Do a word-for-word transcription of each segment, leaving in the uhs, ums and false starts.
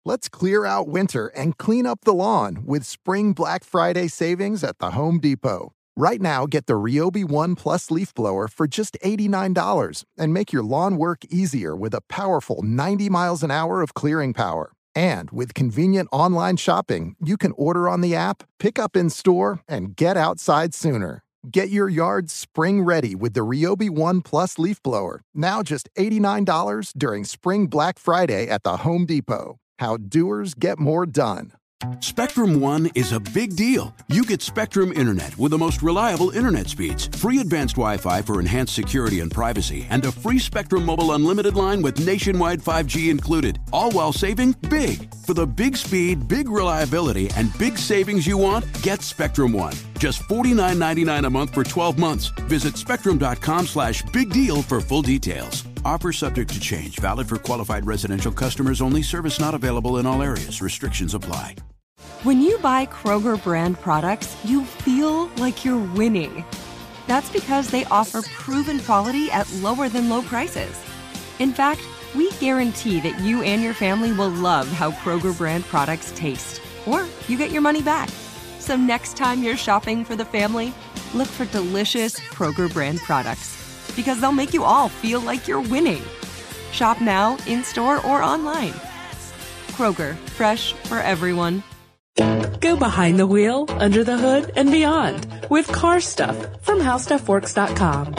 Let's clear out winter and clean up the lawn with Spring Black Friday savings at the Home Depot. Right now, get the Ryobi One Plus leaf blower for just eighty-nine dollars and make your lawn work easier with a powerful ninety miles an hour of clearing power. And with convenient online shopping, you can order on the app, pick up in store, and get outside sooner. Get your yard spring ready with the Ryobi One Plus leaf blower, now just eighty-nine dollars during Spring Black Friday at the Home Depot. How doers get more done. Spectrum One is a big deal. You get Spectrum Internet with the most reliable internet speeds, free advanced Wi-Fi for enhanced security and privacy, and a free Spectrum Mobile Unlimited line with nationwide five G included, all while saving big. For the big speed, big reliability, and big savings you want, get Spectrum One. Just forty-nine ninety-nine a month for twelve months. Visit spectrum.com slash big deal for full details. Offer subject to change. Valid for qualified residential customers only. Service not available in all areas. Restrictions apply. When you buy Kroger brand products, you feel like you're winning. That's because they offer proven quality at lower than low prices. In fact, we guarantee that you and your family will love how Kroger brand products taste, or you get your money back. So next time you're shopping for the family, look for delicious Kroger brand products, because they'll make you all feel like you're winning. Shop now, in-store, or online. Kroger, fresh for everyone. Go behind the wheel, under the hood, and beyond with Car Stuff from how stuff works dot com.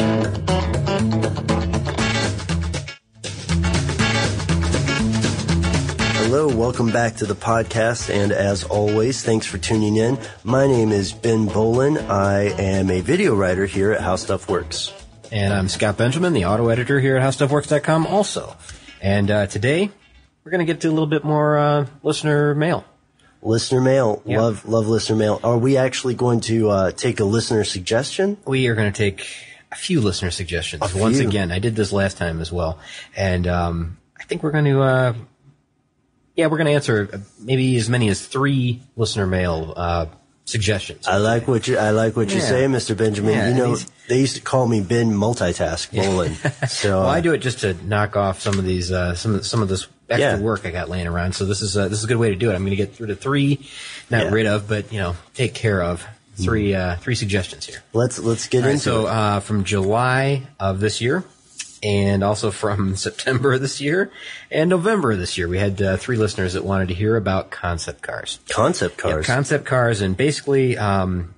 Hello, welcome back to the podcast, and as always, thanks for tuning in. My name is Ben Bolin. I am a video writer here at How Stuff Works. And I'm Scott Benjamin, the auto editor here at how stuff works dot com also. And uh, today, we're going to get to a little bit more uh, listener mail. Listener mail. Yeah. Love love listener mail. Are we actually going to uh, take a listener suggestion? We are going to take a few listener suggestions. A Once few. again, I did this last time as well. And um, I think we're going to, uh, yeah, we're going to answer maybe as many as three listener mail uh suggestions. I like what you I like what Yeah. you say, Mister Benjamin. Yeah, you know, these- they used to call me Ben Multitask Bolin. So Well, uh, I do it just to knock off some of these, uh, some of, some of this extra Yeah. work I got laying around. So this is uh, this is a good way to do it. I'm going to get rid of three, not Yeah. rid of, but you know, take care of three uh, three suggestions here. let's let's get All right, into so it. uh, from July of this year, and also from September of this year, and November of this year, we had uh, three listeners that wanted to hear about concept cars. Concept cars. Yeah, concept cars, and basically, um,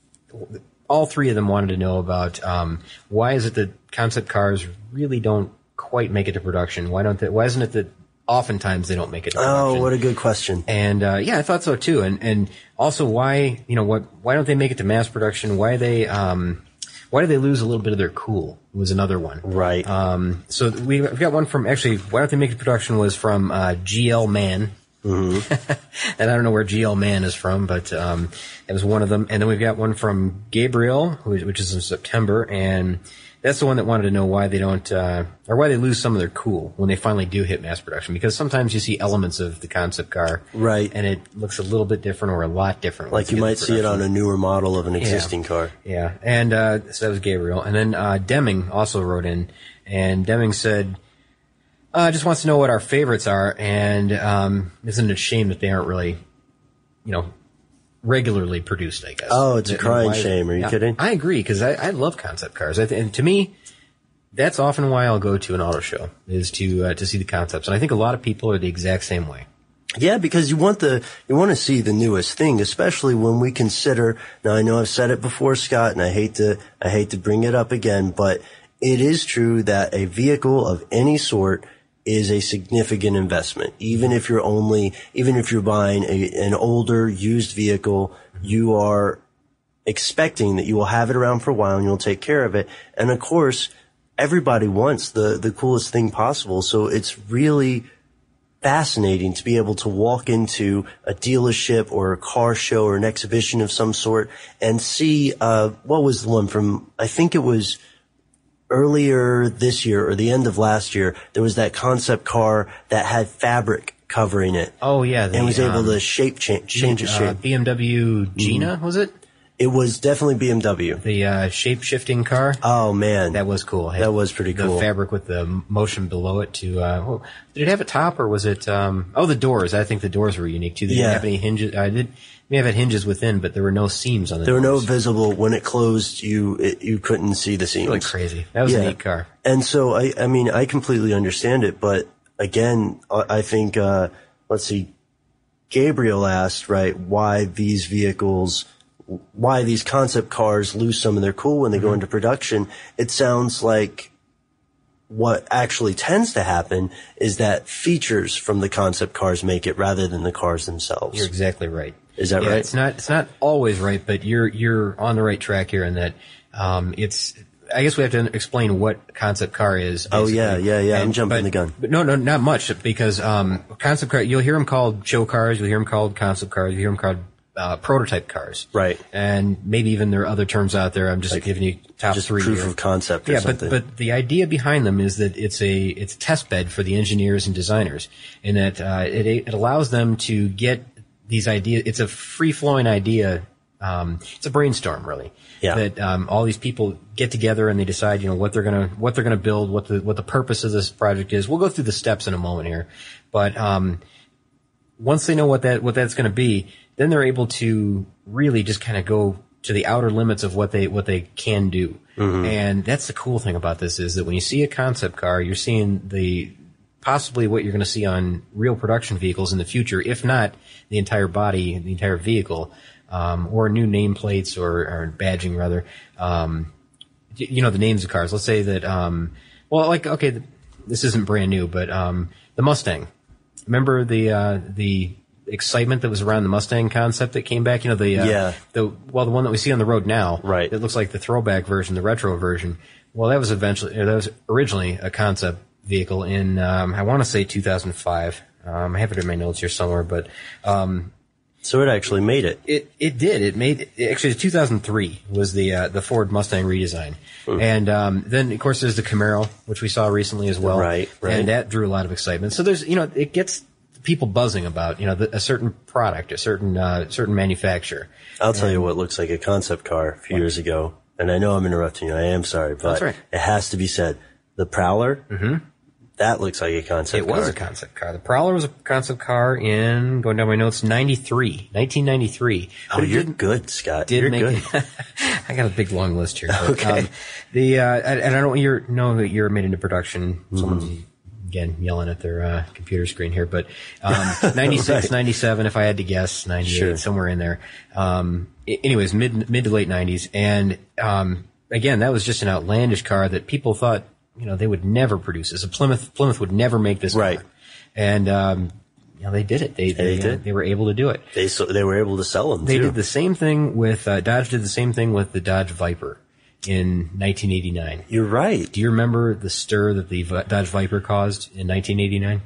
all three of them wanted to know about um, why is it that concept cars really don't quite make it to production? Why don't they? Why isn't it that oftentimes they don't make it to production? Oh, what a good question. And uh, yeah, I thought so too. And and also, why you know what? Why don't they make it to mass production? Why they? Um, why do they lose a little bit of their cool? Was another one. Right. Um, so we- we've got one from actually. Why don't they make it to production? Was from uh, G L Man. Mm-hmm. And I don't know where G L Man is from, but um, it was one of them. And then we've got one from Gabriel, who, which is in September, and that's the one that wanted to know why they don't, uh, or why they lose some of their cool when they finally do hit mass production. Because sometimes you see elements of the concept car, Right. and it looks a little bit different or a lot different. Like you might see it on a newer model of an existing car. Yeah, and uh, so that was Gabriel. And then uh, Deming also wrote in, and Deming said, uh, just wants to know what our favorites are, and um, isn't it a shame that they aren't really, you know, regularly produced, I guess. Oh, it's a And crying why- shame. Are you Yeah, kidding? I agree, because I, I love concept cars. I th- and to me, that's often why I'll go to an auto show, is to uh, to see the concepts. And I think a lot of people are the exact same way. Yeah, because you want the you want to see the newest thing, especially when we consider. Now, I know I've said it before, Scott, and I hate to I hate to bring it up again, but it is true that a vehicle of any sort is a significant investment. Even if you're only even if you're buying a, an older used vehicle, you are expecting that you will have it around for a while and you'll take care of it. And of course, everybody wants the the coolest thing possible, so it's really fascinating to be able to walk into a dealership or a car show or an exhibition of some sort and see, uh, what was the one from, I think it was earlier this year or the end of last year, there was that concept car that had fabric covering it. Oh, yeah. The, and was able um, to shape change, change its uh, shape. B M W Gina, was it? It was definitely B M W. The uh, shape-shifting car. Oh, man. That was cool. That was pretty cool. The fabric with the motion below it to, uh, well, did it have a top or was it, um, oh, the doors. I think the doors were unique too. They yeah. didn't have any hinges. I did, may have had hinges within, but there were no seams on the There doors. were no visible, when it closed, you, it, you couldn't see the seams. It looked crazy. That was yeah. a neat car. And so, I, I mean, I completely understand it, but again, I think, uh, let's see, Gabriel asked, right, why these vehicles, why these concept cars lose some of their cool when they mm-hmm. go into production. It sounds like what actually tends to happen is that features from the concept cars make it rather than the cars themselves. You're exactly right. Is that yeah, right? It's not, it's not always right, but you're, you're on the right track here in that, um, it's, I guess we have to explain what concept car is. Basically. Oh yeah, yeah, yeah. And, I'm jumping but, the gun. But no, no, not much because, um, concept car, you'll hear them called show cars, you'll hear them called concept cars, you'll hear them called Uh, prototype cars. Right. And maybe even there are other terms out there. I'm just like giving you top just three. Proof here. of concept or yeah, something. but, but the idea behind them is that it's a, it's a test bed for the engineers and designers and that, uh, it, it allows them to get these ideas. It's a free flowing idea. Um, it's a brainstorm really. Yeah. That, um, all these people get together and they decide, you know, what they're gonna, what they're gonna build, what the, what the purpose of this project is. We'll go through the steps in a moment here. But, um, once they know what that, what that's gonna be, then they're able to really just kind of go to the outer limits of what they what they can do. Mm-hmm. And that's the cool thing about this is that when you see a concept car, you're seeing the possibly what you're going to see on real production vehicles in the future, if not the entire body, the entire vehicle, um, or new nameplates or, or badging rather. Um, you know, the names of cars. Let's say that, um, well, like, okay, this isn't brand new, but um, the Mustang. Remember the uh, the excitement that was around the Mustang concept that came back, you know, the, uh, yeah. the, well, the one that we see on the road now, right. It looks like the throwback version, the retro version. Well, that was eventually, that was originally a concept vehicle in, um, I want to say two thousand five. Um, I have it in my notes here somewhere, but, um, so it actually made it. It, it did. It made, it, actually two thousand three was the, uh, the Ford Mustang redesign. Hmm. And, um, then of course there's the Camaro, which we saw recently as well. Right, right. And that drew a lot of excitement. So there's, you know, it gets, people buzzing about, you know, the, a certain product, a certain, uh, certain manufacturer. I'll tell and, you what looks like a concept car a few what? years ago, and I know I'm interrupting you, I am sorry, but right. It has to be said. The Prowler, mm-hmm. that looks like a concept it car. It was a concept car. The Prowler was a concept car in, going down my notes, ninety-three, nineteen ninety-three. Oh, you're good, Scott. Did you're make good. It, I got a big long list here. But, okay. Um, the, uh, and I don't you're, know that you're made into production. Mm-hmm. Someone's, again, yelling at their uh, computer screen here, but um, ninety-six, right. ninety-seven, if I had to guess, ninety-eight, sure. somewhere in there. Um, anyways, mid mid to late nineties, and um, again, that was just an outlandish car that people thought, you know, they would never produce this. A Plymouth Plymouth would never make this right. car, and um, you know, they did it. They they, they did. Uh, they were able to do it. They so they were able to sell them. They too. did the same thing with uh, Dodge. Did the same thing with the Dodge Viper in nineteen eighty-nine. You're right. Do you remember the stir that the Dodge Viper caused in nineteen eighty-nine?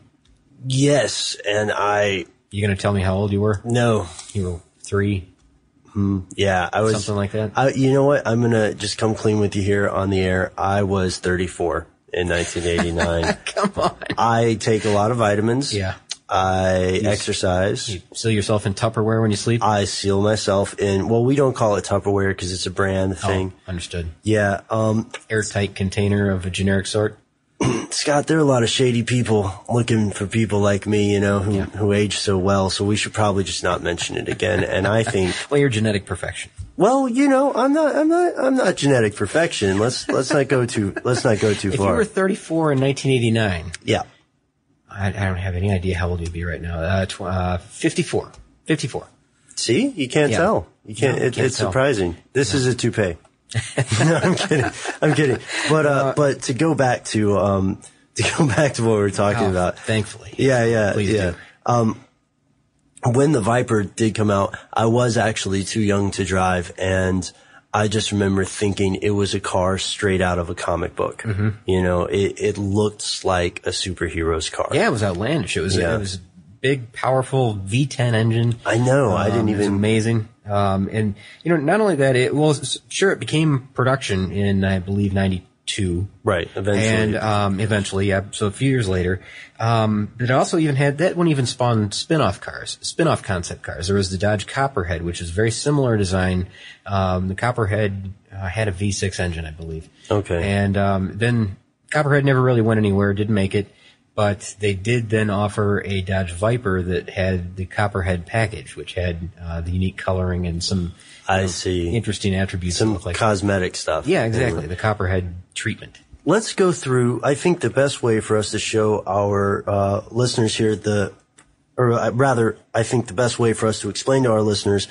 Yes, and I... You going to tell me how old you were? No. You were three? Hmm, yeah, I was... Something like that? I, you know what? I'm going to just come clean with you here on the air. I was thirty-four in nineteen eighty-nine. Come on. I take a lot of vitamins. Yeah. I you, exercise. You seal yourself in Tupperware when you sleep? I seal myself in, well, we don't call it Tupperware because it's a brand thing. Oh, understood. Yeah. Um, airtight container of a generic sort? Scott, there are a lot of shady people looking for people like me, you know, who, yeah. who age so well, so we should probably just not mention it again. And I think... well, you're genetic perfection. Well, you know, I'm not, I'm not, I'm not genetic perfection. Let's, let's not go too, let's not go too if far. If you were thirty-four in nineteen eighty-nine. Yeah. I, I don't have any idea how old you'd be right now. Uh, tw- uh, fifty-four. fifty-four. See? You can't yeah. tell. You can't, no, it, can't it's tell. Surprising. This no. is a toupee. No, I'm kidding. I'm kidding. But, uh, uh, but to go back to, um, to go back to what we were talking oh, about. Thankfully. Yeah, yeah, Please yeah. Do. Um, when the Viper did come out, I was actually too young to drive, and I just remember thinking it was a car straight out of a comic book. Mm-hmm. You know, it, it looked like a superhero's car. Yeah, it was outlandish. It was, yeah. it was a big, powerful V ten engine. I know. Um, I didn't even. It was amazing. Um, and, you know, not only that, it, well, sure, it became production in, I believe, ninety, two. Right, eventually. And um, eventually, yeah, so a few years later. Um, but it also even had, that one even spawned spin-off cars, spin-off concept cars. There was the Dodge Copperhead, which is very similar design. Um, the Copperhead uh, had a V six engine, I believe. Okay. And um, then Copperhead never really went anywhere, didn't make it. But they did then offer a Dodge Viper that had the Copperhead package, which had uh, the unique coloring and some I know, see. interesting attributes. Some that look like cosmetic stuff. Yeah, exactly. The Copperhead treatment. Let's go through, I think the best way for us to show our uh, listeners here the, or uh, rather, I think the best way for us to explain to our listeners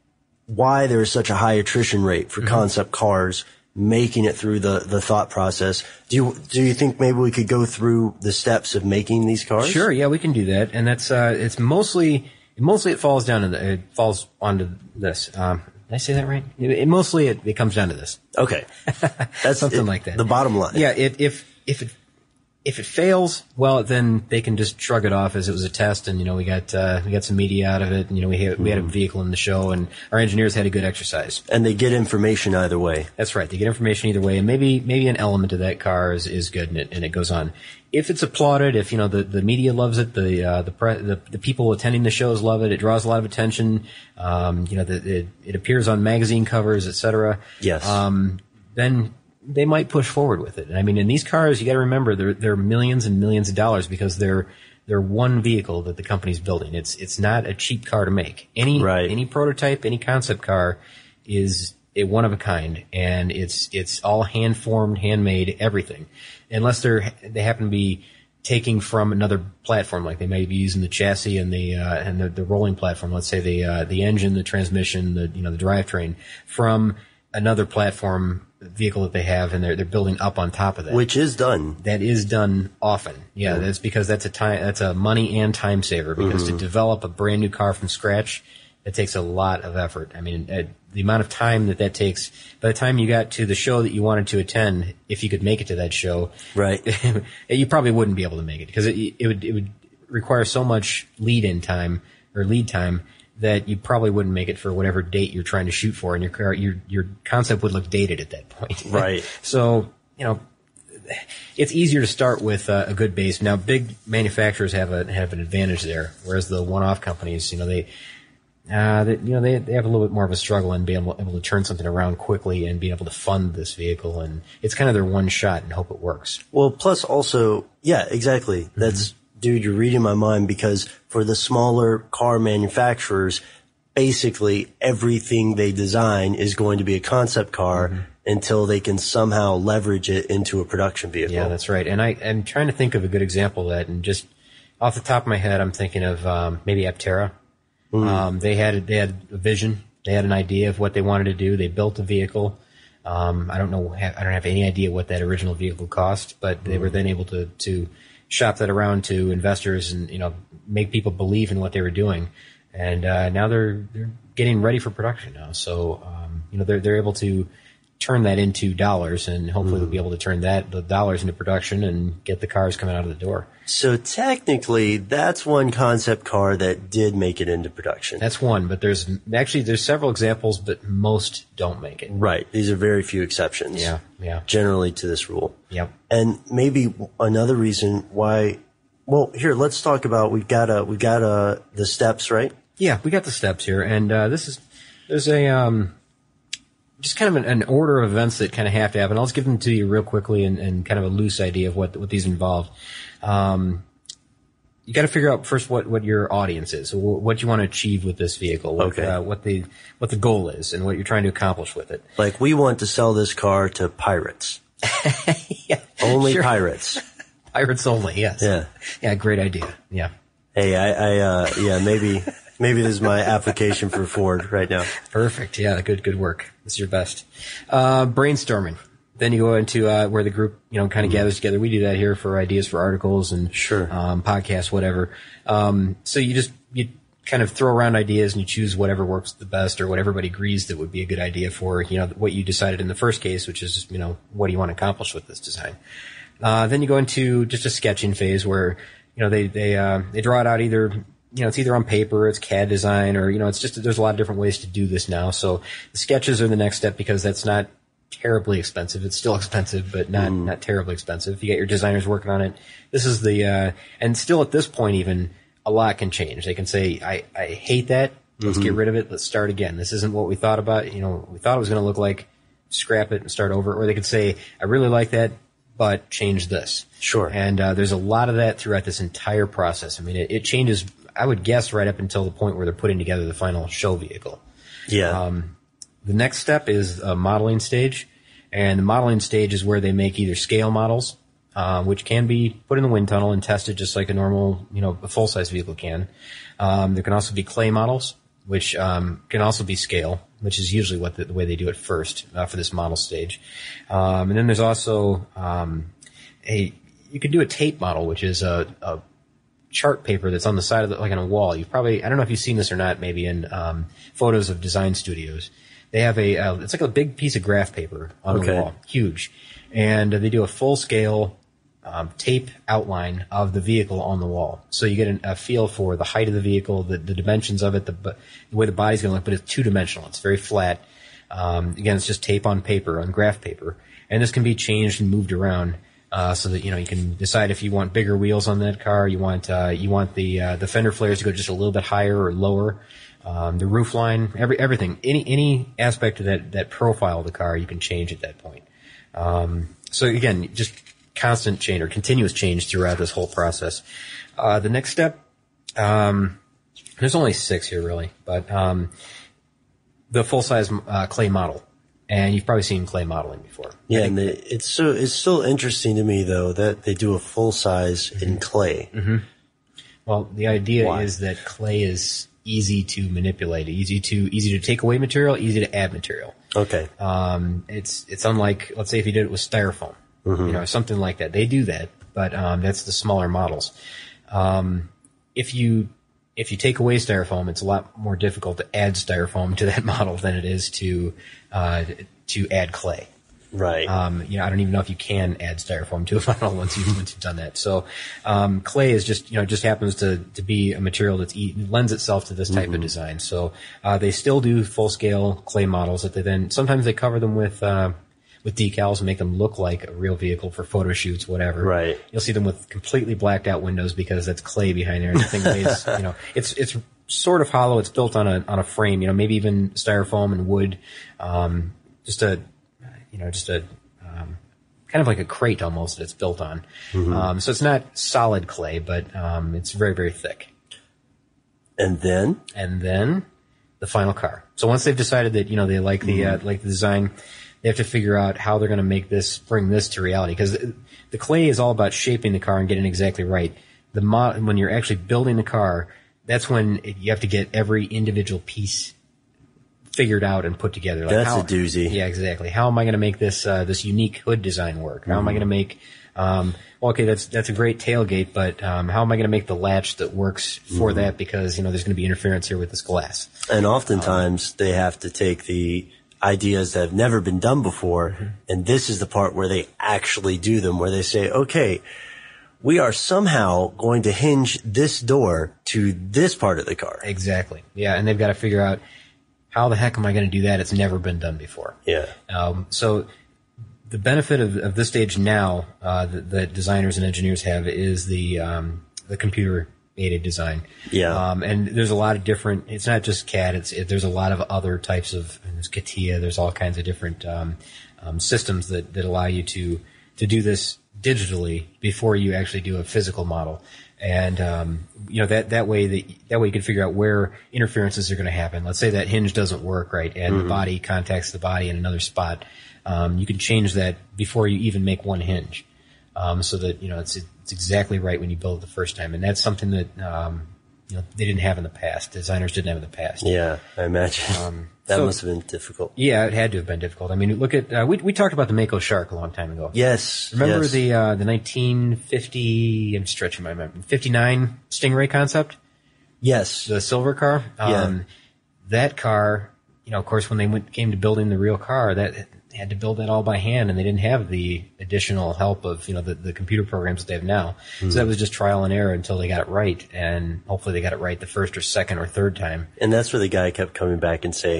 why there is such a high attrition rate for mm-hmm. concept cars making it through the, the thought process. Do you, do you think maybe we could go through the steps of making these cars? Sure, yeah, we can do that. And that's, uh, it's mostly, mostly it falls down to the, it falls onto this. Um, did I say that right? It, it mostly it, it comes down to this. Okay. That's something it, like that. The bottom line. Yeah, it, if, if it, if it fails, well, then they can just shrug it off as it was a test, and you know we got uh, we got some media out of it, and you know we had, we had a vehicle in the show, and our engineers had a good exercise. And they get information either way. That's right, they get information either way, and maybe maybe an element of that car is, is good, and it and it goes on. If it's applauded, if you know the, the media loves it, the uh, the, pre- the the people attending the shows love it, it draws a lot of attention. Um, you know, the, it it appears on magazine covers, et cetera. Yes. Um, then they might push forward with it. I mean, in these cars, you got to remember they're they're millions and millions of dollars because they're they're one vehicle that the company's building. It's it's not a cheap car to make. Any right. any prototype, any concept car is a one of a kind, and it's it's all hand formed, handmade, everything. Unless they're they happen to be taking from another platform, like they may be using the chassis and the uh, and the, the rolling platform. Let's say the uh, the engine, the transmission, the you know the drivetrain from another platform vehicle that they have, and they're they're building up on top of that. Which is done. That is done often. Yeah, mm-hmm. That's because that's a time that's a money and time saver. Because mm-hmm. to develop a brand new car from scratch, it takes a lot of effort. I mean, uh, the amount of time that that takes. By the time you got to the show that you wanted to attend, if you could make it to that show, right, you probably wouldn't be able to make it because it, it would it would require so much lead-in time or lead time that you probably wouldn't make it for whatever date you're trying to shoot for, and your car, your your concept would look dated at that point. Right. So, you know, it's easier to start with uh, a good base. Now, big manufacturers have a have an advantage there, whereas the one-off companies, you know, they, uh, they you know, they they have a little bit more of a struggle in being able, able to turn something around quickly and being able to fund this vehicle, and it's kind of their one shot and hope it works. Well, plus also, yeah, exactly. Mm-hmm. That's. Dude, you're reading my mind, because for the smaller car manufacturers, basically everything they design is going to be a concept car mm-hmm. until they can somehow leverage it into a production vehicle. Yeah, that's right. And I, I'm trying to think of a good example of that, and just off the top of my head, I'm thinking of um, maybe Aptera. Mm. Um, they had they had a vision, they had an idea of what they wanted to do. They built a vehicle. Um, I don't know, I don't have any idea what that original vehicle cost, but they mm. were then able to to shop that around to investors and, you know, make people believe in what they were doing. And, uh, now they're, they're getting ready for production now. So, um, you know, they're, they're able to turn that into dollars, and hopefully mm. they'll be able to turn that, the dollars into production and get the cars coming out of the door. So technically, that's one concept car that did make it into production. That's one, but there's actually, there's several examples, but most don't make it. Right. These are very few exceptions. Yeah, yeah. Generally to this rule. Yep. And maybe another reason why, well, here, let's talk about, we've got a, we've got a, the steps, right? Yeah, we got the steps here, and, uh, this is, there's a, um, just kind of an, an order of events that kind of have to happen. I'll just give them to you real quickly and, and kind of a loose idea of what, what these involve. Um, you got to figure out first what, what your audience is, so what you want to achieve with this vehicle, what, okay. uh, what the what the goal is, and what you're trying to accomplish with it. Like, we want to sell this car to pirates. Yeah, only sure. Pirates. Pirates only. Yes. Yeah. Yeah. Great idea. Yeah. Hey, I, I uh, yeah, maybe. Maybe this is my application for Ford right now. Perfect. Yeah, good, good work. This is your best. Uh, brainstorming. Then you go into uh, where the group, you know, kind of mm. gathers together. We do that here for ideas for articles and sure. um, podcasts, whatever. Um, so you just you kind of throw around ideas and you choose whatever works the best or what everybody agrees that would be a good idea for, you know, what you decided in the first case, which is, you know, what do you want to accomplish with this design. Uh, then you go into just a sketching phase where, you know, they they uh, they draw it out either. You know, it's either on paper, it's C A D design, or, you know, it's just, there's a lot of different ways to do this now. So the sketches are the next step because that's not, terribly expensive. It's still expensive, but not mm. not terribly expensive. You got your designers working on it. This is the uh, and still at this point, even a lot can change. They can say, "I I hate that. Let's mm-hmm. get rid of it. Let's start again. This isn't what we thought about. You know, we thought it was going to look like. Scrap it and start over." Or they could say, "I really like that, but change this." Sure. And uh, there's a lot of that throughout this entire process. I mean, it, it changes. I would guess right up until the point where they're putting together the final show vehicle. Yeah. Um, the next step is a modeling stage, and the modeling stage is where they make either scale models, uh, which can be put in the wind tunnel and tested just like a normal, you know, a full-size vehicle can. Um, there can also be clay models, which um, can also be scale, which is usually what the, the way they do it first uh, for this model stage. Um, and then there's also um, a you could do a tape model, which is a, a chart paper that's on the side of the, like on a wall. You've probably, I don't know if you've seen this or not, maybe in um, photos of design studios. They have a, uh, it's like a big piece of graph paper on okay. the wall, huge. And uh, they do a full scale um, tape outline of the vehicle on the wall. So you get an, a feel for the height of the vehicle, the, the dimensions of it, the, the way the body's going to look, but it's two dimensional. It's very flat. Um, again, it's just tape on paper, on graph paper. And this can be changed and moved around. Uh, so that, you know, you can decide if you want bigger wheels on that car, you want, uh, you want the, uh, the fender flares to go just a little bit higher or lower, um, the roof line, every, everything, any, any aspect of that, that profile of the car, you can change at that point. Um, so again, just constant change or continuous change throughout this whole process. Uh, the next step, um, there's only six here really, but, um, the full-size, uh, clay model. And you've probably seen clay modeling before. Yeah, and they, it's so it's still interesting to me though that they do a full size mm-hmm. in clay. Mm-hmm. Well, the idea Why? is that clay is easy to manipulate, easy to easy to take away material, easy to add material. Okay. Um, it's it's unlike, let's say, if you did it with styrofoam, mm-hmm. you know, something like that. They do that, but um, that's the smaller models. Um, if you If you take away styrofoam, it's a lot more difficult to add styrofoam to that model than it is to uh, to add clay. Right. Um, you know, I don't even know if you can add styrofoam to a model once you've once you've done that. So um, clay is just you know just happens to to be a material that's e- lends itself to this type mm-hmm. of design. So uh, they still do full scale clay models that they then sometimes they cover them with. Uh, with decals and make them look like a real vehicle for photo shoots, whatever. Right. You'll see them with completely blacked out windows because that's clay behind there. And the thing weighs, you know, it's, it's sort of hollow. It's built on a, on a frame, you know, maybe even styrofoam and wood. Um, just a, you know, just a, um, kind of like a crate almost that it's built on. Mm-hmm. Um, so it's not solid clay, but, um, it's very, very thick. And then? And then the final car. So once they've decided that, you know, they like the, mm-hmm. uh, like the design, they have to figure out how they're going to make this, bring this to reality. Because the clay is all about shaping the car and getting it exactly right. The mo- when you're actually building the car, that's when it, you have to get every individual piece figured out and put together. Like that's how, a doozy. Yeah, exactly. How am I going to make this uh, this unique hood design work? How mm-hmm. am I going to make? Um, well, okay, that's that's a great tailgate, but um, how am I going to make the latch that works for mm-hmm. that? Because you know there's going to be interference here with this glass. And oftentimes um, they have to take the ideas that have never been done before, mm-hmm. and this is the part where they actually do them, where they say, okay, we are somehow going to hinge this door to this part of the car. Exactly. Yeah, and they've got to figure out how the heck am I going to do that? It's never been done before. Yeah. Um, so the benefit of, of this stage now uh, that, that designers and engineers have is the um, the computer aided design. Yeah. Um, and there's a lot of different, it's not just C A D, it's, it, there's a lot of other types of, there's CATIA, there's all kinds of different, um, um, systems that, that allow you to, to do this digitally before you actually do a physical model. And, um, you know, that, that way that, that way you can figure out where interferences are going to happen. Let's say that hinge doesn't work, right? And mm-hmm. the body contacts the body in another spot. Um, you can change that before you even make one hinge. Um, so that, you know, it's, it's exactly right when you build it the first time. And that's something that, um, you know, they didn't have in the past. Designers didn't have in the past. Yeah, I imagine. Um, that so, must have been difficult. Yeah, it had to have been difficult. I mean, look at, uh, we, we talked about the Mako Shark a long time ago. Yes. Remember yes. the, uh, the nineteen fifty, I'm stretching my memory, fifty-nine Stingray concept? Yes. The silver car? Um, yeah. That car, you know, of course, when they went, came to building the real car, that, they had to build that all by hand, and they didn't have the additional help of, you know, the, the computer programs that they have now. Mm-hmm. So that was just trial and error until they got it right, and hopefully they got it right the first or second or third time. And that's where the guy kept coming back and saying,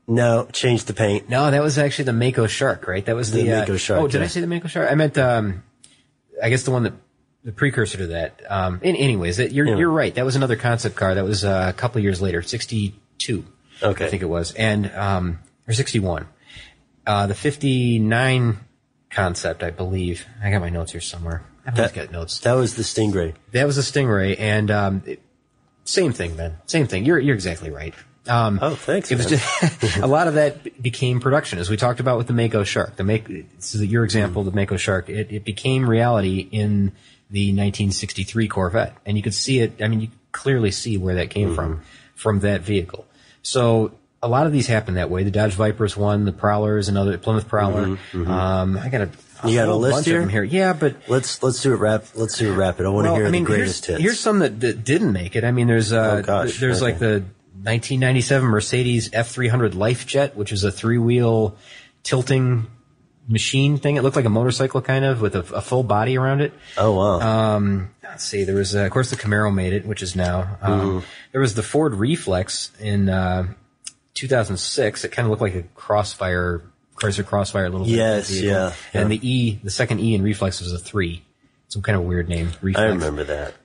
No, changed the paint. No, that was actually the Mako Shark, right? That was the, The uh, Mako Shark, Oh, did yeah. I say the Mako Shark? I meant, um, I guess the one that, the precursor to that. Um, in, anyways, that, you're, Yeah. you're right. That was another concept car. That was uh, a couple of years later, sixty-two. Okay. I think it was. And, um, or sixty-one. Uh, the fifty-nine concept, I believe. I got my notes here somewhere. I've always got notes. That was the Stingray. That was a Stingray, and um, it, same thing, Ben. Same thing. You're you're exactly right. Um, Oh, thanks, It was man. just a lot of that be- became production, as we talked about with the Mako Shark. The Mako, so your example, the Mako Shark, it, it became reality in the nineteen sixty-three Corvette, and you could see it. I mean, you could clearly see where that came Mm-hmm. from, from that vehicle. So a lot of these happen that way. The Dodge Viper's one, the Prowler's another, Plymouth Prowler. Mm-hmm, Um, I got a, a You got a whole list bunch here? of them here. Yeah, but Let's let's do it rap. Let's do it rapid. I want to well, hear I mean, the greatest here's, hits. here's some that, that didn't make it. I mean, there's uh, Oh, gosh. there's Okay. like the nineteen ninety-seven Mercedes F three hundred LifeJet, which is a three-wheel tilting machine thing. It looked like a motorcycle kind of with a, a full body around it. Oh wow. Um, let's see. There was, uh, of course, the Camaro made it, which is now. Um, Mm-hmm. There was the Ford Reflex in uh, two thousand six. It kind of looked like a Crossfire, Chrysler Crossfire, little Yes, vehicle. yeah, And yeah. the E, the second E in Reflex was a three. Some kind of weird name. Reflex. I remember that.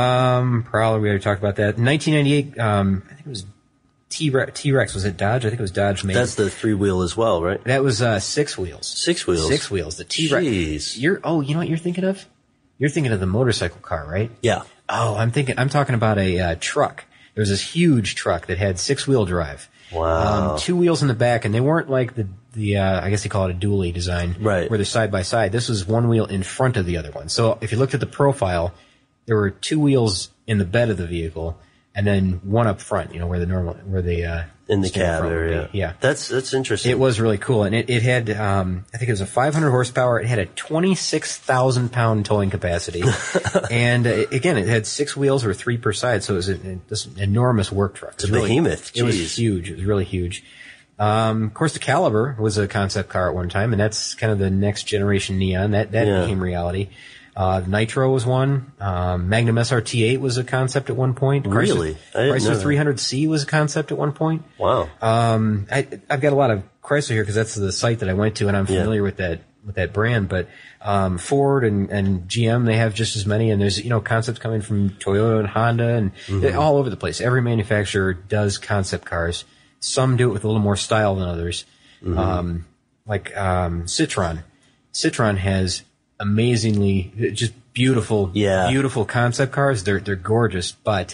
Um, Prowler, we already talked about that. nineteen ninety-eight, um, I think it was T-Rex, T-Rex, was it Dodge? I think it was Dodge made. That's the three wheel as well, right? That was, uh, six wheels. Six wheels. Six wheels. The T-Rex. Jeez. You're, oh, you know what you're thinking of? You're thinking of the motorcycle car, right? Yeah. Oh, I'm thinking, I'm talking about a, uh, truck. There was this huge truck that had six wheel drive. Wow. Um, two wheels in the back, and they weren't like the, the, uh, I guess they call it a dually design. Right. Where they're side by side. This was one wheel in front of the other one. So if you looked at the profile, there were two wheels in the bed of the vehicle, and then one up front, you know, where the normal, where the, uh, In the stand cab front would be. area. Yeah. That's that's interesting. It was really cool, and it, it had, um, I think it was a five hundred horsepower. It had a twenty-six thousand pound towing capacity, and uh, again, it had six wheels or three per side, so it was a, this enormous work truck. It was a really, behemoth. It was Jeez. huge. It was really huge. Um, of course, the Caliber was a concept car at one time, and that's kind of the next generation Neon. That that Yeah. became reality. Uh, the Nitro was one. Um, Magnum S R T eight was a concept at one point. Chrysler- Really? I didn't know Chrysler that. three hundred C was a concept at one point. Wow. Um, I, I've got a lot of Chrysler here because that's the site that I went to, and I'm Yeah. familiar with that with that brand. But um, Ford and, and G M, they have just as many, and there's you know concepts coming from Toyota and Honda, and Mm-hmm. they're all over the place. Every manufacturer does concept cars. Some do it with a little more style than others. Mm-hmm. Um, like um, Citroen. Citroen has amazingly just beautiful, Yeah. beautiful concept cars. They're they're gorgeous, but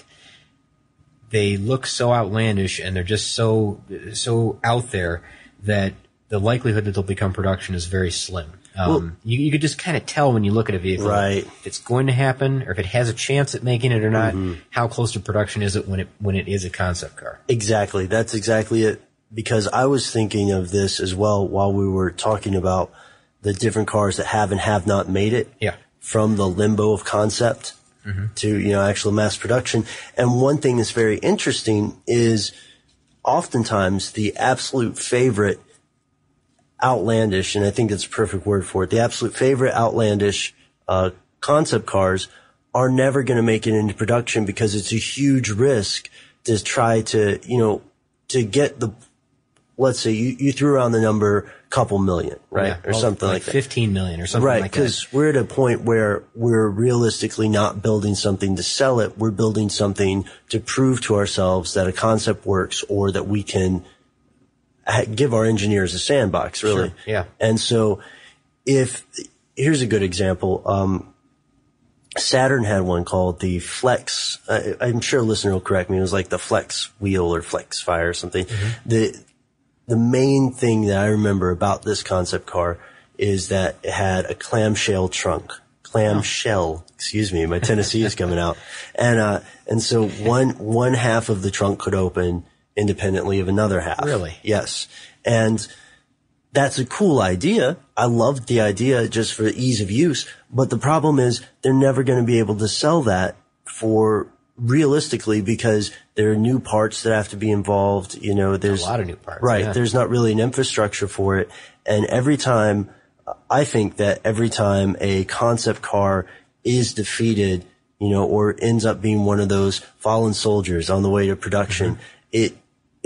they look so outlandish and they're just so so out there that the likelihood that they'll become production is very slim. Um, Well- you, you could just kind of tell when you look at a vehicle Right. if it's going to happen or if it has a chance at making it or not. Mm-hmm. How close to production is it when it when it is a concept car? Exactly. That's exactly it. Because I was thinking of this as well while we were talking about the different cars that have and have not made it. Yeah. From the limbo of concept to, you know, actual mass production. And one thing that's very interesting is oftentimes the absolute favorite outlandish, and I think that's a perfect word for it, the absolute favorite outlandish uh, concept cars are never going to make it into production because it's a huge risk to try to, you know, to get the, let's say you, you threw around the number couple million, right? Yeah, or well, something like, that. fifteen million or something Right, like that. because we're at a point where we're realistically not building something to sell it. We're building something to prove to ourselves that a concept works or that we can ha- give our engineers a sandbox, really. Sure, yeah. And so if, here's a good example. Um, Saturn had one called the Flex. I, I'm sure a listener will correct me. It was like the Flex Wheel or Flex Fire or something. Mm-hmm. The, the main thing that I remember about this concept car is that it had a clamshell trunk. Clamshell, excuse me, my Tennessee is coming out. And, uh, and so one, one half of the trunk could open independently of another half. Really? Yes. And that's a cool idea. I loved the idea just for ease of use. But the problem is they're never going to be able to sell that for realistically because there are new parts that have to be involved. You know, there's a lot of new parts. Right. Yeah. There's not really an infrastructure for it. And every time, I think that every time a concept car is defeated, you know, or ends up being one of those fallen soldiers on the way to production, Mm-hmm. it,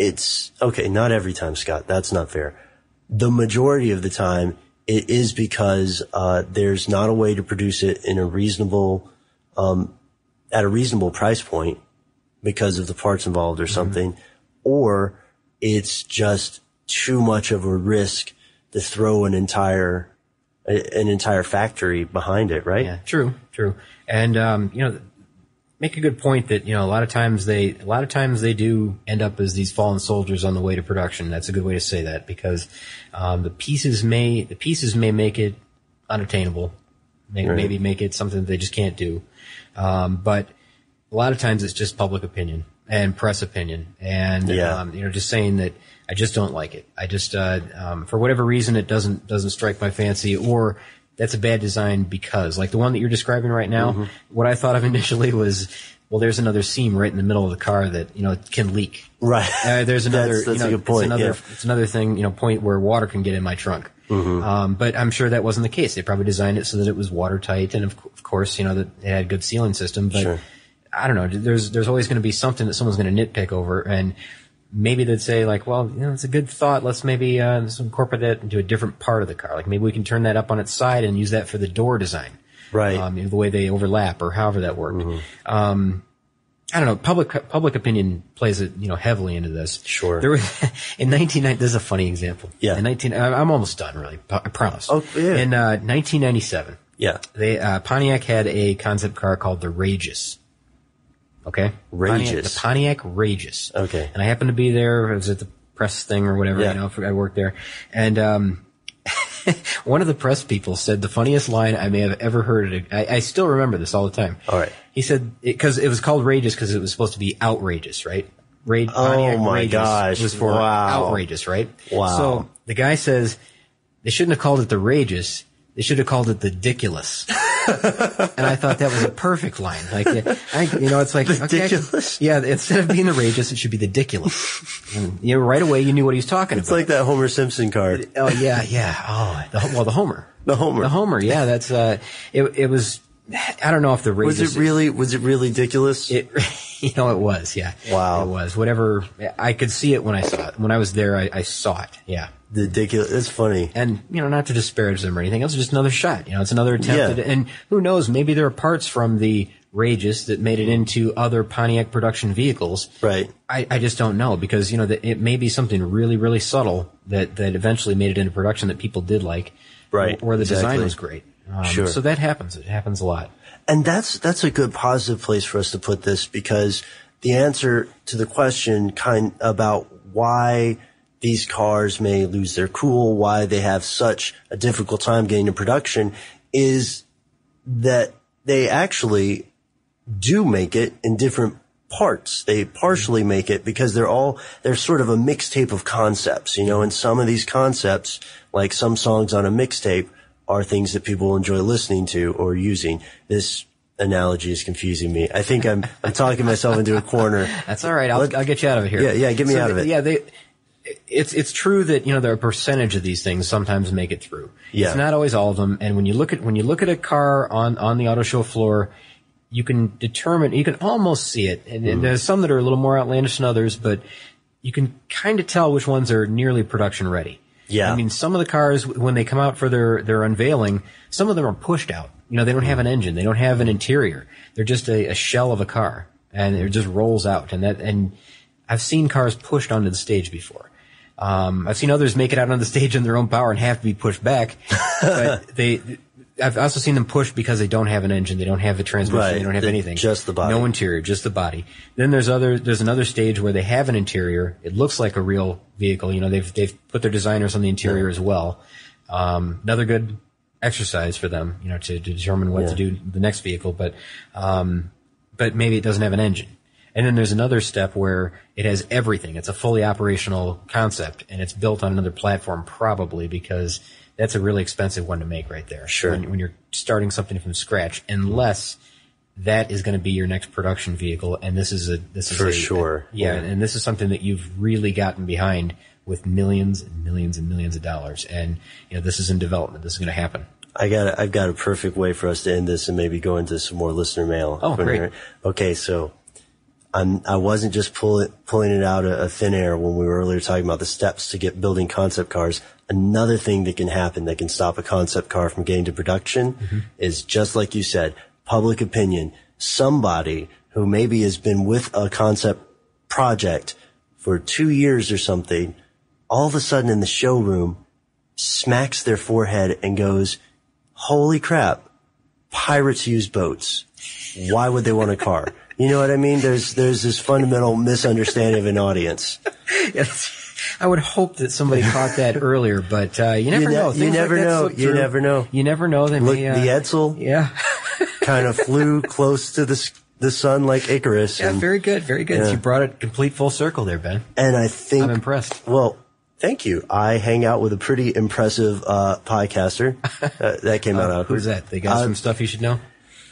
it's, okay, not every time, Scott. That's not fair. The majority of the time, it is because uh there's not a way to produce it in a reasonable, um at a reasonable price point because of the parts involved or something, mm-hmm. or it's just too much of a risk to throw an entire an entire factory behind it, right? Yeah, true, true. And um, you know, make a good point that, you know, a lot of times they a lot of times they do end up as these fallen soldiers on the way to production. That's a good way to say that, because um, the pieces may the pieces may make it unattainable, may, right. maybe make it something that they just can't do. Um, but a lot of times it's just public opinion and press opinion, and yeah. um, you know, just saying that I just don't like it. I just uh, um, for whatever reason it doesn't doesn't strike my fancy, or that's a bad design because, like the one that you're describing right now, mm-hmm. what I thought of initially was, well, there's another seam right in the middle of the car that, you know, can leak. Right. Uh, there's another, that's, that's you know, a good point. It's another, yeah. it's another thing, you know, point where water can get in my trunk. Mm-hmm. Um, but I'm sure that wasn't the case. They probably designed it so that it was watertight, and of, of course, you know, that it had a good sealing system. But sure. I don't know. There's there's always going to be something that someone's going to nitpick over, and maybe they'd say, like, well, you know, it's a good thought. Let's maybe uh, let's incorporate that into a different part of the car. Like maybe we can turn that up on its side and use that for the door design. Right. Um, you know, the way they overlap, or however that worked. Mm-hmm. Um, I don't know. Public public opinion plays it, you know, heavily into this. Sure. There was in nineteen ninety. This is a funny example. Yeah. In nineteen, I'm almost done. Really, I promise. Oh yeah. In uh, nineteen ninety-seven. Yeah. They uh, Pontiac had a concept car called the Rageous. Okay. Rageous. Pontiac, the Pontiac Rageous. Okay. And I happened to be there. I was at the press thing or whatever. Yeah. You know, I worked there, and um. one of the press people said the funniest line I may have ever heard. I, I still remember this all the time. All right. He said, because it, it was called Rageous because it was supposed to be outrageous, right? Rage, oh Pontiac my Rageous gosh. was for wow. outrageous, right? Wow. So the guy says they shouldn't have called it the Rageous. They should have called it the Diculous. And I thought that was a perfect line. Like, I, you know, it's like, Ridiculous. Okay, yeah, instead of being the Rageous, it should be the Diculous. And, you know, right away you knew what he was talking it's about. It's like that Homer Simpson card. Oh yeah, yeah. Oh, the, well, the Homer. The Homer. The Homer. Yeah, that's. Uh, it, it was. I don't know if the Rageous was it really was it really ridiculous? It, you know, it was. Yeah. Wow. It was. Whatever. I could see it when I saw it. When I was there, I, I saw it. Yeah. Ridiculous. It's funny. And, you know, not to disparage them or anything else, just another shot. You know, it's another attempt. Yeah. At, and who knows, maybe there are parts from the Rageous that made it into other Pontiac production vehicles. Right. I, I just don't know, because, you know, that it may be something really, really subtle that, that eventually made it into production that people did like. Right. Or the exactly. design was great. Um, sure. So that happens. It happens a lot. And that's, that's a good positive place for us to put this, because the answer to the question kind about why these cars may lose their cool, why they have such a difficult time getting to production, is that they actually do make it in different parts. They partially make it because they're all, they're sort of a mixtape of concepts, you know, and some of these concepts, like some songs on a mixtape, are things that people enjoy listening to or using. This analogy is confusing me. I think I'm, I'm talking myself into a corner. That's all right. I'll, I'll get you out of here. Yeah, yeah, get me so out of it. Yeah, they, it's, it's true that, you know, there are a percentage of these things sometimes make it through. Yeah. It's not always all of them. And when you look at, when you look at a car on, on the auto show floor, you can determine, you can almost see it. And, mm. and there's some that are a little more outlandish than others, but you can kind of tell which ones are nearly production ready. Yeah. I mean, some of the cars, when they come out for their, their unveiling, some of them are pushed out. You know, they don't have an engine. They don't have an interior. They're just a, a shell of a car, and it just rolls out. And that, and I've seen cars pushed onto the stage before. Um, I've seen others make it out on the stage in their own power and have to be pushed back. But they, I've also seen them pushed because they don't have an engine. They don't have a transmission. Right. They don't have the, anything. Just the body. No interior, just the body. Then there's other, there's another stage where they have an interior. It looks like a real vehicle. You know, they've, they've put their designers on the interior yeah. as well. Um, another good exercise for them, you know, to, to determine what yeah. to do the next vehicle. But, um, but maybe it doesn't have an engine. And then there's another step where it has everything. It's a fully operational concept, and it's built on another platform, probably, because that's a really expensive one to make right there. Sure. When, when you're starting something from scratch, unless that is going to be your next production vehicle, and this is a this is for a, sure. A, yeah, yeah, and this is something that you've really gotten behind with millions and millions and millions of dollars, and you know this is in development. This is going to happen. I got a, I've got a perfect way for us to end this and maybe go into some more listener mail. Oh, great. Okay, so I'm, I wasn't just pull it, pulling it out of, of thin air when we were earlier talking about the steps to get building concept cars. Another thing that can happen that can stop a concept car from getting to production mm-hmm. is just like you said, public opinion. Somebody who maybe has been with a concept project for two years or something, all of a sudden in the showroom smacks their forehead and goes, holy crap, pirates use boats. Why would they want a car? You know what I mean? There's there's this fundamental misunderstanding of an audience. Yes. I would hope that somebody caught that earlier, but uh, you never you ne- know. You never like know. You never know. You never know. They Look, may, uh, the Edsel yeah. kind of flew close to the the sun like Icarus. Yeah, and, very good, very good. Yeah. You brought it complete full circle there, Ben. And I think I'm impressed. Well, thank you. I hang out with a pretty impressive uh, podcaster. Uh, that came out uh, awkward. Who's that? They got uh, some stuff you should know?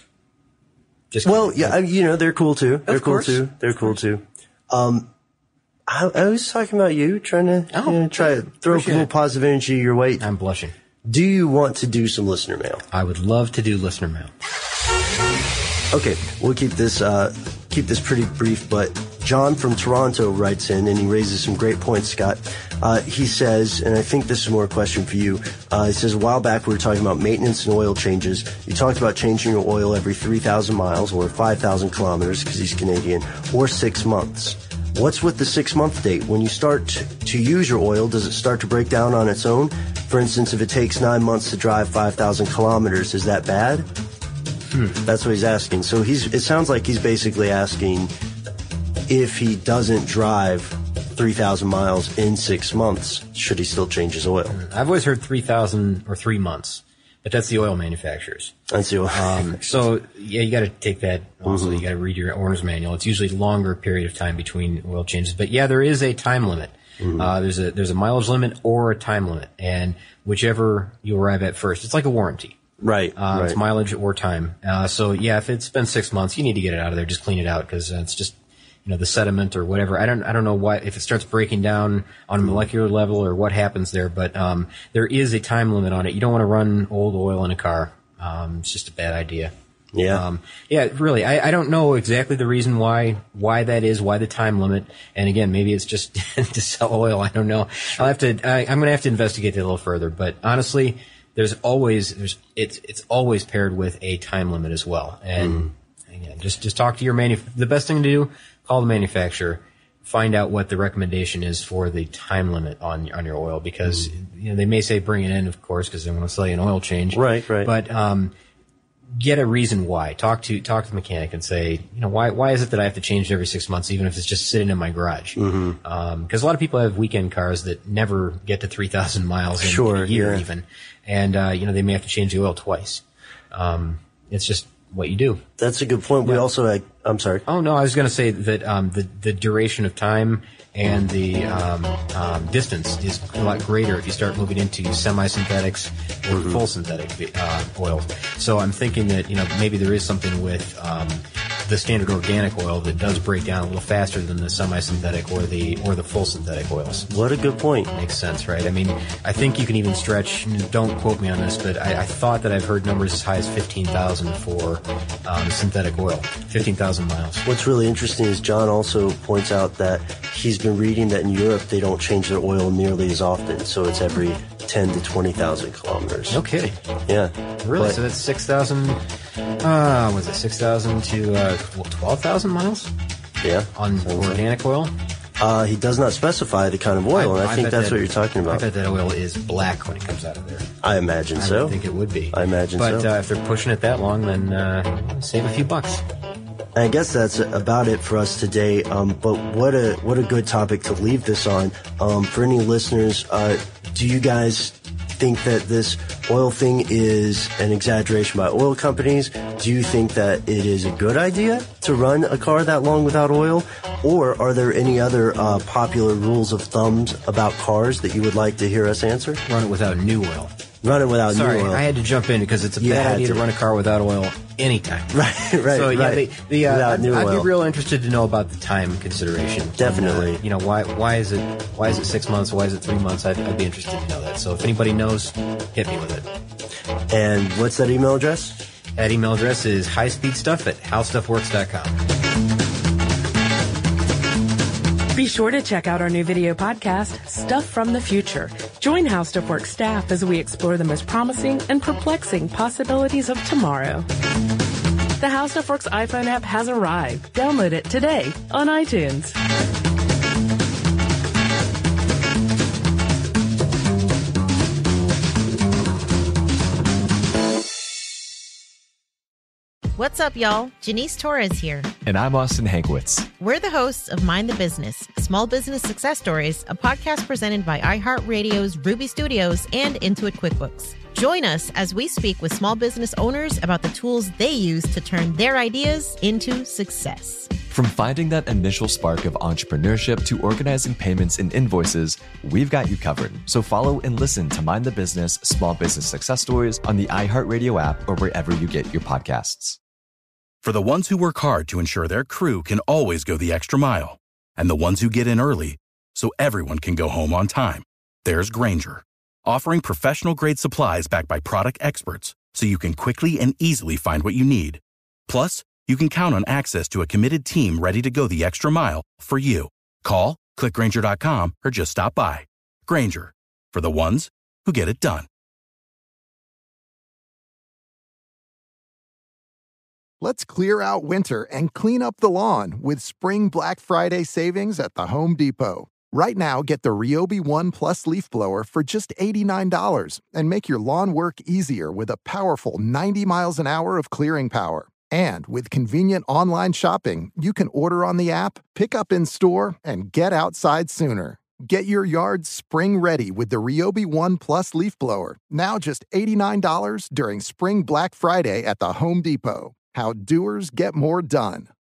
Just well, yeah, I, you know, they're cool too. They're of cool course. too. They're cool too. Um, I, I was talking about you, trying to oh, you know, try to throw a little it. positive energy your way. I'm blushing. Do you want to do some listener mail? I would love to do listener mail. Okay, we'll keep this uh, keep this pretty brief, but John from Toronto writes in, and he raises some great points, Scott. Uh, he says, and I think this is more a question for you, uh, he says, a while back we were talking about maintenance and oil changes. You talked about changing your oil every three thousand miles, or five thousand kilometers, because he's Canadian, or six months. What's with the six-month date? When you start to use your oil, does it start to break down on its own? For instance, if it takes nine months to drive five thousand kilometers, is that bad? Hmm. That's what he's asking. So he's. It sounds like he's basically asking if he doesn't drive three thousand miles in six months, should he still change his oil? I've always heard three thousand or three months, but that's the oil manufacturers. That's the oil um, So, yeah, you got to take that also. Mm-hmm. You got to read your owner's manual. It's usually a longer period of time between oil changes. But, yeah, there is a time limit. Mm-hmm. Uh, there's a there's a mileage limit or a time limit, and whichever you arrive at first. It's like a warranty. Right, uh, right. It's mileage or time. Uh, so, yeah, if it's been six months, you need to get it out of there. Just clean it out because uh, it's just, you know, the sediment or whatever. I don't, I don't know why, if it starts breaking down on a molecular level or what happens there, but, um, there is a time limit on it. You don't want to run old oil in a car. Um, it's just a bad idea. Yeah. Um, yeah, really, I, I don't know exactly the reason why, why that is, why the time limit. And again, maybe it's just to sell oil. I don't know. I'll have to, I, I'm going to have to investigate it a little further, but honestly, there's always, there's, it's, it's always paired with a time limit as well. And, mm. again, just, just talk to your manuf, the best thing to do, call the manufacturer, find out what the recommendation is for the time limit on on your oil, because mm. you know they may say bring it in, of course, because they want to sell you an oil change. Right, right. But um, get a reason why. Talk to talk to the mechanic and say, you know, why why is it that I have to change it every six months, even if it's just sitting in my garage? Because mm-hmm. um, a lot of people have weekend cars that never get to three thousand miles in, sure, in a year, yeah. even, and uh, you know they may have to change the oil twice. Um, it's just what you do. That's a good point. Yeah. We also had, I'm sorry. Oh, no, I was going to say that um, the, the duration of time and the um, um, distance is a lot greater if you start moving into semi-synthetics or mm-hmm. full synthetic uh, oils. So I'm thinking that, you know, maybe there is something with um, the standard organic oil that does break down a little faster than the semi-synthetic or the or the full synthetic oils. What a good point. Makes sense, right? I mean, I think you can even stretch, don't quote me on this, but I, I thought that I've heard numbers as high as fifteen thousand for um, synthetic oil, fifteen thousand miles. What's really interesting is John also points out that he's been reading that in Europe they don't change their oil nearly as often, so it's every ten to twenty thousand kilometers. No kidding. Yeah. Really? But, so that's six thousand, uh, was it six thousand to uh, twelve thousand miles? Yeah. On organic oil? Uh, he does not specify the kind of oil, I, and I, I think that's that, what you're talking about. I bet that oil is black when it comes out of there. I imagine I so. I think it would be. I imagine but, so. But uh, if they're pushing it that long, then uh, save a few bucks. I guess that's about it for us today. Um, but what a what a good topic to leave this on. Um, for any listeners, uh, do you guys think that this oil thing is an exaggeration by oil companies? Do you think that it is a good idea to run a car that long without oil? Or are there any other uh, popular rules of thumbs about cars that you would like to hear us answer? Run it without new oil. Run it without Sorry, new oil. I had to jump in because it's a You bad had idea to. to run a car without oil anytime. Right, right, So yeah, right. the, the, uh, Without I'd, new I'd oil. be real interested to know about the time consideration. Definitely. And, uh, you know, why why is it why is it six months? Why is it three months? I'd, I'd be interested to know that. So if anybody knows, hit me with it. And what's that email address? That email address is highspeedstuff at howstuffworks dot com. Be sure to check out our new video podcast, Stuff from the Future. Join How Stuff Works staff as we explore the most promising and perplexing possibilities of tomorrow. The How Stuff Works iPhone app has arrived. Download it today on iTunes. What's up, y'all? Janice Torres here. And I'm Austin Hankwitz. We're the hosts of Mind the Business, Small Business Success Stories, a podcast presented by iHeartRadio's Ruby Studios and Intuit QuickBooks. Join us as we speak with small business owners about the tools they use to turn their ideas into success. From finding that initial spark of entrepreneurship to organizing payments and invoices, we've got you covered. So follow and listen to Mind the Business, Small Business Success Stories on the iHeartRadio app or wherever you get your podcasts. For the ones who work hard to ensure their crew can always go the extra mile, and the ones who get in early so everyone can go home on time, there's Grainger, offering professional-grade supplies backed by product experts so you can quickly and easily find what you need. Plus, you can count on access to a committed team ready to go the extra mile for you. Call, click Grainger dot com, or just stop by. Grainger, for the ones who get it done. Let's clear out winter and clean up the lawn with Spring Black Friday savings at the Home Depot. Right now, get the Ryobi One Plus leaf blower for just eighty-nine dollars and make your lawn work easier with a powerful ninety miles an hour of clearing power. And with convenient online shopping, you can order on the app, pick up in store, and get outside sooner. Get your yard spring ready with the Ryobi One Plus leaf blower, now just eighty-nine dollars during Spring Black Friday at the Home Depot. How doers get more done.